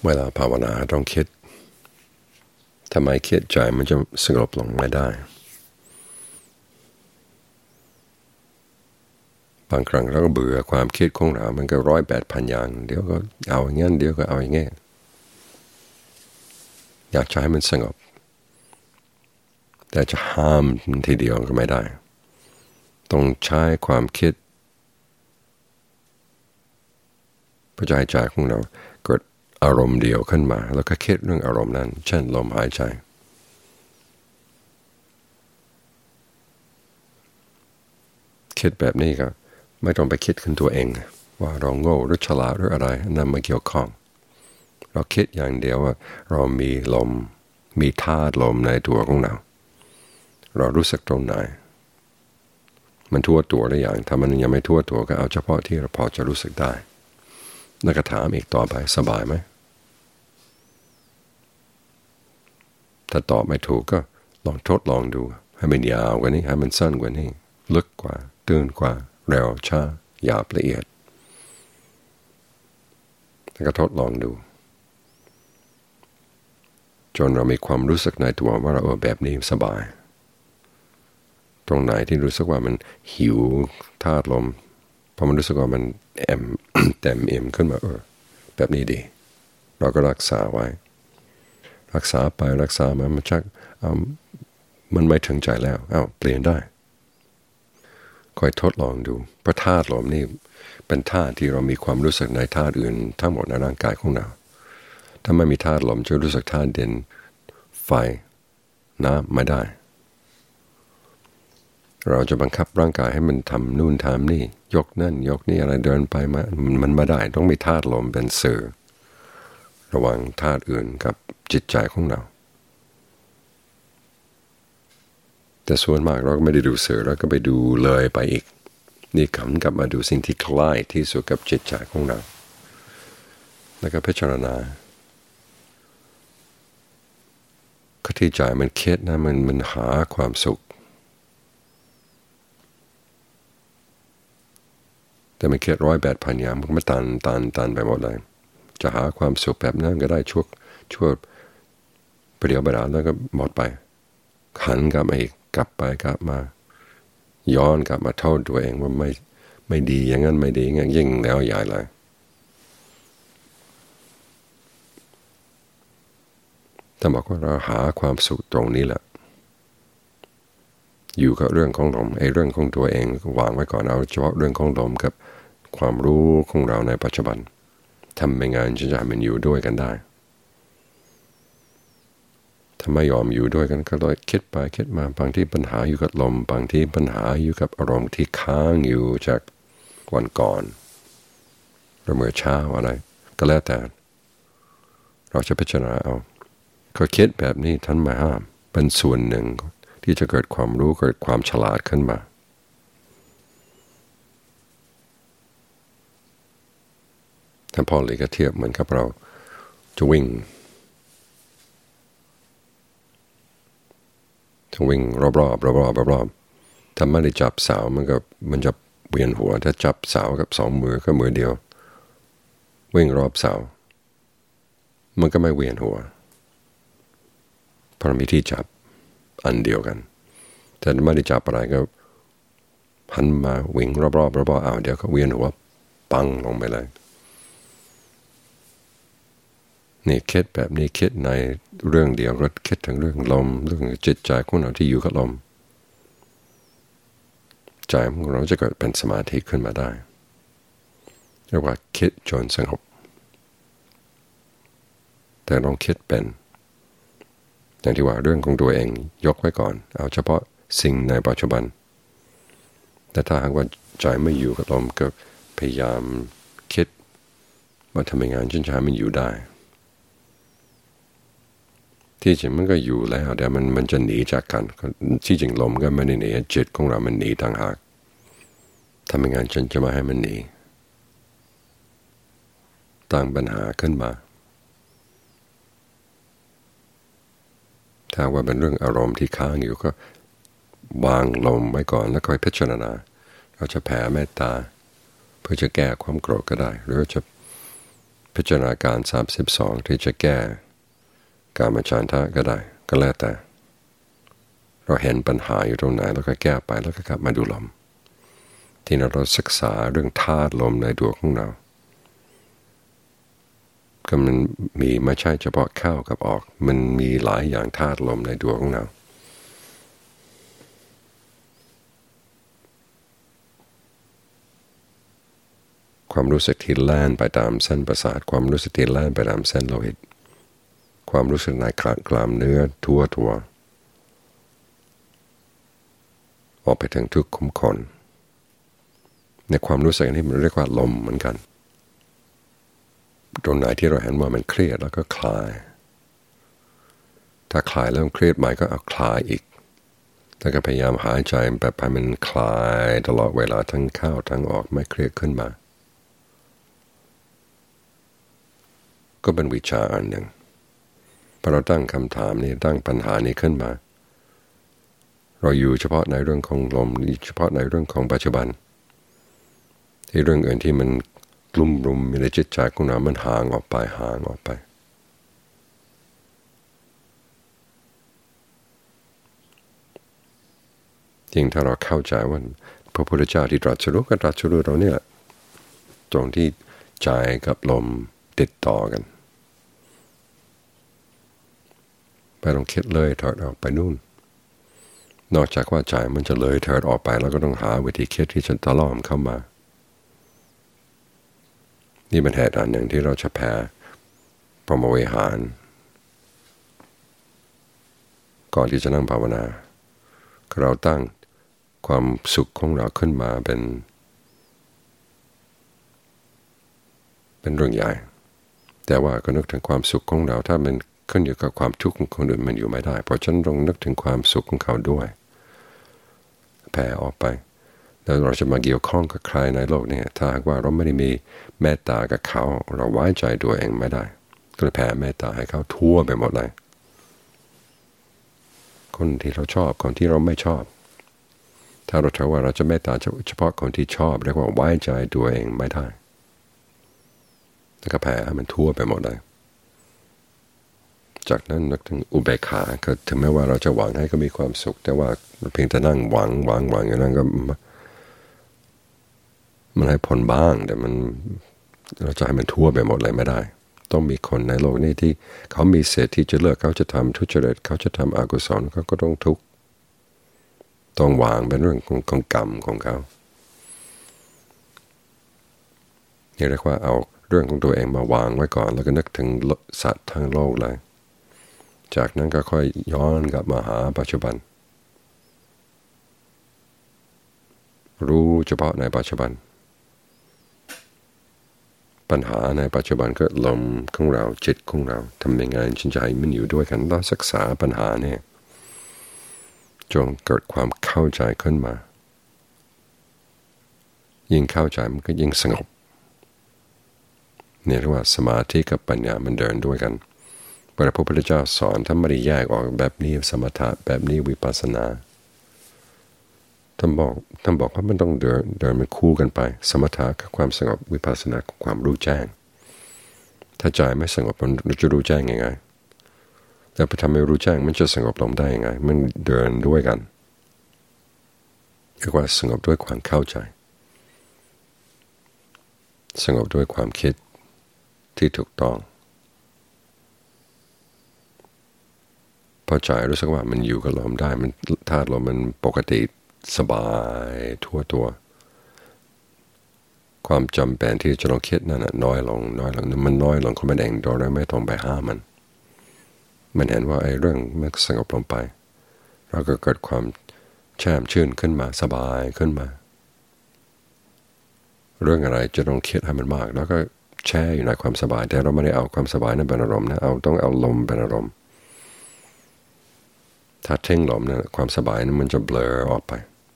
เวลาภาวนาต้องคิดทำไมคิดใจมันจะสงบลงไม่ได้บางครั้งเราก็เบื่อความคิดของเรามันก็108,000อย่างเดี๋ยวก็เอาอย่างนั้นเดี๋ยวก็เอาอย่างนี้อยากให้มันสงบแต่จะห้ามทีเดียวก็ไม่ได้ต้องใช้ความคิดเพื่อให้ใจของเราเกิดอารมณ์เดียวขึ้นมาแล้วก็คิดเรื่องอารมณ์นั้นเช่นลมหายใจคิดแบบนี้ก็ไม่ต้องไปคิดขึ้นตัวเองว่าเราโง่หรือฉลาดหรืออะไรนั่นไม่เกี่ยวข้องเราคิดอย่างเดียวว่าเรามีลมมีธาตุลมในตัวของเรารู้สึกตรงไหนมันทั่วตัวหรือยังถ้ามันยังไม่ทั่วตัวก็เอาเฉพาะที่เราพอจะรู้สึกได้แล้วก็ถามอีกต่อไปสบายไหมถ้าตอบไม่ถูกก็ลองทดลองดูให้มันยาวกว่านี้ให้มันสั้นกว่านี้ลึกกว่าตื้นกว่าเร็วช้าหยาบละเอียดแล้วก็ทดลองดูจนเรามีความรู้สึกในตัวว่าเราแบบนี้สบายตรงไหนที่รู้สึกว่ามันหิวธาตุลมพอมันรู้สึกว่ามันเต็มขึ้นมาแบบนี้ดีเราก็รักษาไว้รักษาไปรักษามามันชักมันไม่ถึงใจแล้วเปลี่ยนได้คอยทดลองดูเพราะธาตุลมนี่เป็นธาตุที่เรามีความรู้สึกในธาตุอื่นทั้งหมดในร่างกายของเราถ้าไม่มีธาตุลมจะรู้สึกธาตุดินไฟน้ำไม่ได้เราจะบังคับร่างกายให้มันทำนู่นทำนี่ยกนั่นยกนี่อะไรเดินไปมามันไม่ได้ต้องมีธาตุลมเป็นสื่อระหว่างธาตุอื่นกับจิตใจของเราแต่ส่วนมากเราก็ไม่ได้ดูสื่อเราก็ไปดูเลยไปอีกนี่กลับมาดูสิ่งที่ใกล้ที่สุดกับจิตใจของเราแล้วก็พิจารณาก็ที่ใจมันคิดนะมันหาความสุขแต่มันคิด108,000อย่างมันไม่ตันไปหมดเลยจะหาความสุขแบบนั้นก็ได้ชั่วประเดี๋ยวประดาแล้วก็หมดไปขันกลับมาอีกกลับไปกลับมาย้อนกลับมาโทษตัวเองว่าไม่ดีอย่างนั้นไม่ดีอย่างนั้นยิ่งแล้วใหญ่เลยแต่บอกว่าเราหาความสุขตรงนี้แหละอยู่กับเรื่องของลมเรื่องของตัวเองวางไว้ก่อนเอาเฉพาะเรื่องของลมกับความรู้ของเราในปัจจุบันทำไม่งานจะมันอยู่ด้วยกันได้ถ้าไม่ยอมอยู่ด้วยกันก็เลยคิดไปคิดมาบางที่ปัญหาอยู่กับลมบางที่ปัญหาอยู่กับอารมณ์ที่ค้างอยู่จากวันก่อนหรือเมื่อเช้าอะไรก็แล้วแต่เราจะพิจารณาเอาเขาคิดแบบนี้ท่านไม่ห้ามเป็นส่วนหนึ่งที่จะเกิดความรู้เกิดความฉลาดขึ้นมาถ้าพอเลยก็เทียบเหมือนกับเราจะวิ่งรอบถ้าไม่ได้จับเสามันจะเวียนหัวถ้าจับเสากับ2 มือก็มือเดียววิ่งรอบเสามันก็ไม่เวียนหัวเพราะมีที่จับอันเดียวกันแต่ไม่ได้จับอะไรก็หันมาวิ่งรอบเดี๋ยวก็เวียนหัวปังลงไปเลยนี่คิดแบบนี้คิดในเรื่องเดียวก็คิดถึงเรื่องลมเรื่องจิตใจของเราที่อยู่กับลมใจของเราจะเกิดเป็นสมาธิขึ้นมาได้เรียกว่าคิดจนสงบแต่ต้องคิดเป็นอย่างที่ว่าเรื่องของตัวเองยกไว้ก่อนเอาเฉพาะสิ่งในปัจจุบันแต่ถ้าหากว่าใจไม่อยู่กับลมก็พยายามคิดว่าทำยังไงจนใจมันอยู่ได้ที่จริงมันก็อยู่แล้วแต่มันจะหนีจากกันที่จริงลมก็ไม่ได้หนีจิตของเรามันหนีต่างหากทำยังไงจนจะมาให้มันหนีตั้งปัญหาขึ้นมาถ้าว่าเป็นเรื่องอารมณ์ที่ค้างอยู่ก็วางลมไว้ก่อนแล้วค่อยพิจารณาเราจะแผ่เมตตาเพื่อจะแก้ความโกรธก็ได้หรือจะพิจารณาการ32ที่จะแก้กามฉันทะก็ได้ก็แล้วแต่เราเห็นปัญหาอยู่ตรงไหนแล้วก็แก้ไปแล้วก็กลับมาดูลมที่เราศึกษาเรื่องธาตุลมในดวงของเราก็มันมีไม่ใช่เฉพาะเข้ากับออกมันมีหลายอย่างธาตุลมในดวงของเราความรู้สึกที่แล่นไปตามเส้นประสาทความรู้สึกที่แล่นไปตามเส้นโลหิตความรู้สึกในกล้ามเนื้อทั่วออกไปถึงทุกขุมขนในความรู้สึกนี้มันเรียกว่าลมเหมือนกันตรงไหนที่เราเห็นว่ามันเครียดแล้วก็คลายถ้าคลายแล้วเครียดใหม่ก็เอาคลายอีกแล้วก็พยายามหายใจแบบให้มันคลายตลอดเวลาทั้งเข้าทั้งออกไม่เครียดขึ้นมาก็เป็นวิชาอันหนึ่งพอเราตั้งคำถามนี้ตั้งปัญหานี้ขึ้นมาเราอยู่เฉพาะในเรื่องของลมเฉพาะในเรื่องของปัจจุบันที่เรื่องอื่นที่มันกลุ่มรุมในจิตใจของเรามันห่างออกไปจริงถ้าเราเข้าใจว่าพระพุทธเจ้าที่ตรัสรู้ก็ตรัสรู้เราเนี่ยตรงที่ใจกับลมติดต่อกันไม่ต้องคิดเลยถอดออกไปนู่นนอกจากว่าใจมันจะเลยเถิดออกไปแล้วก็ต้องหาวิธีคิดที่จะตะล่อมเข้ามานี่เป็นเหตุอันหนึ่งที่เราจะแพ้พรหมวิหารก่อนที่จะนั่งภาวนาเราตั้งความสุขของเราขึ้นมาเป็นเรื่องใหญ่แต่ว่าก็นึกถึงความสุขของเราถ้ามันขึ้นอยู่กับความทุกข์ของคนอื่นมันอยู่ไม่ได้เพราะฉะนั้นต้องนึกถึงความสุขของเขาด้วยแผ่ออกไปแล้วเราจะมาเกี่ยวข้องกับใครในโลกนี้ถ้าหากว่าเราไม่ได้มีเมตตากับเขาเราไว้ใจตัวเองไม่ได้ก็เลยแผ่เมตตาให้เขาทั่วไปหมดเลยคนที่เราชอบคนที่เราไม่ชอบถ้าเราถือว่าเราจะเมตตาเฉพาะคนที่ชอบเรียกว่าไว้ใจตัวเองไม่ได้แล้วก็แผ่ให้มันทั่วไปหมดเลยจากนั้นนึกถึงอุเบกขาก็ถึงแม้ว่าเราจะหวังให้เขามีความสุขแต่ว่าเพียงแต่นั่งหวังอย่างนั้นก็มันให้ผลบ้างแต่มันเราจะให้มันทั่วไปหมดเลยไม่ได้ต้องมีคนในโลกนี้ที่เขามีเศษที่จะเลือกเขาจะทำทุจริตเขาจะทำอกุศลเขาก็ต้องทุกข์ต้องวางเป็นเรื่องของกรรมของเขานี่เรียกว่าเอาเรื่องของตัวเองมาวางไว้ก่อนแล้วก็นึกถึงสัตว์ทั้งโลกเลยจากนั้นก็ค่อยย้อนกลับมาหาปัจจุบันรู้เฉพาะในปัจจุบันปัญหาในปัจจุบันก็ลมของเราจิตของเราทำยังไงฉันจะให้มันอยู่ด้วยกันต้องศึกษาปัญหาเนี่ยจงเกิดความเข้าใจขึ้นมายิ่งเข้าใจมันก็ยิ่งสงบเนี่ยเรียกว่าสมาธิกับปัญญามันเดินด้วยกันพระพุทธเจ้าสอนท่านไม่ได้แยกออกแบบนี้สมถะแบบนี้วิปัสสนาท่านบอกว่ามันต้องเดินมันคู่กันไปสมถะกับความสงบวิปัสสนากับความรู้แจ้งถ้าใจไม่สงบมันจะรู้แจ้งยังไงแต่พอทำให้รู้แจ้งมันจะสงบลงได้ยังไงมันเดินด้วยกันเรียกว่าสงบด้วยความเข้าใจสงบด้วยความคิดที่ถูกต้องพอใจรู้สึกว่ามันอยู่กับลมได้มันธาตุลมมันปกติสบายทั่วตัวความจำเป็นที่จะต้องคิดนั่นน้อยลงมันน้อยลงคนมันเองโดยไม่ต้องไปห้ามมันเห็นว่าไอ้เรื่องมันสงบลงไปเราก็เกิดความแช่มชื่นขึ้นมาสบายขึ้นมาเรื่องอะไรจะต้องคิดให้มันมากแล้วก็แช่อยู่ในความสบายแต่เราไม่ได้เอาความสบายนั้นเป็นอารมณ์นะต้องเอาลมเป็นอารมณ์ถ้าเท่งลมนะความสบายนั้นมันจะเบลอออกไป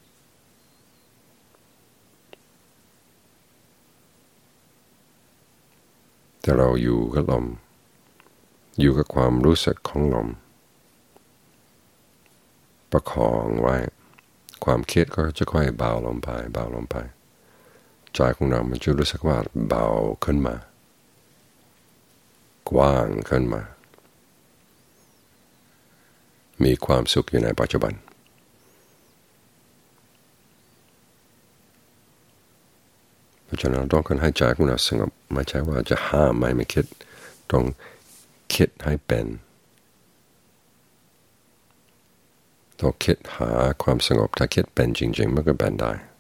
แต่เราอยู่กับลมอยู่กับความรู้สึกของลมประคองไว้ความคิดก็จะค่อยเบาลงไปใจของเรามันจะรู้สึกว่าเบาขึ้นมากว้างขึ้นมามีความสุขอยู่ในปัจจุบันเพราะฉะนั้นต้องการให้ใจของเราสงบไม่ใช่ว่าจะห้ามไม่คิดต้องคิดให้เป็นต้องคิดหาความสงบถ้าคิดเป็นจริงๆมันก็เป็นได้